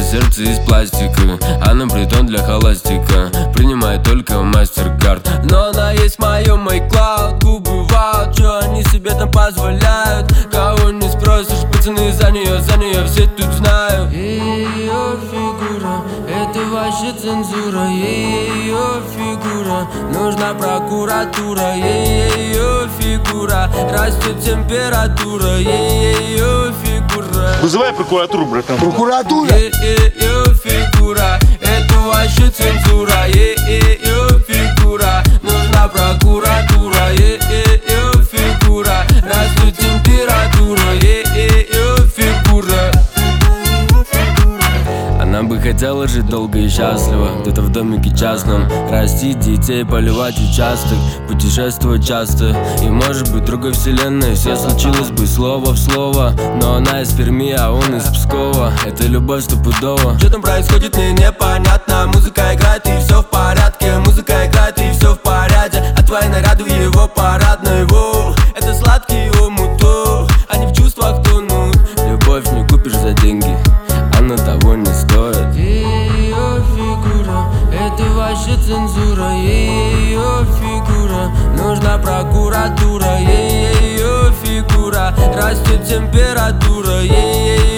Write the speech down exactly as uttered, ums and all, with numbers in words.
сердце из пластика, она притон для холостика, принимает только мастер-карт. Но она есть в моем MyCloud. Губы вау, чё они себе там позволяют? Кого не спросишь, пацаны за нее, за нее все тут знают. Ее фигура, это вообще цензура. Ее фигура, нужна прокуратура. Ее фигура, растет температура. Ее фигура. Вызывай прокуратуру, братан. Прокуратура? Ее фигура, это вообще цензура. Ее фигура, нужна прокуратура. Ее фигура, растет температура. Ее фигура. Она бы хотела жить долго и счастливо, где-то в домике частном, растить детей, поливать участок, путешествовать часто. И может быть в другой вселенной все случилось бы слово в слово. Но она из Перми, а он из Пскова. Это любовь стопудово. Что там происходит, мне непонятно. Музыка играет и все в порядке. Музыка играет и все в порядке. А твои наряды в его парадной. Воу, это сладкий омут, они в чувствах тонут. Любовь не купишь за деньги, она того не стоит. Ее фигура, это вообще цензура. Ее фигура, нужна прокуратура. Ее фигура, растет температура. Ее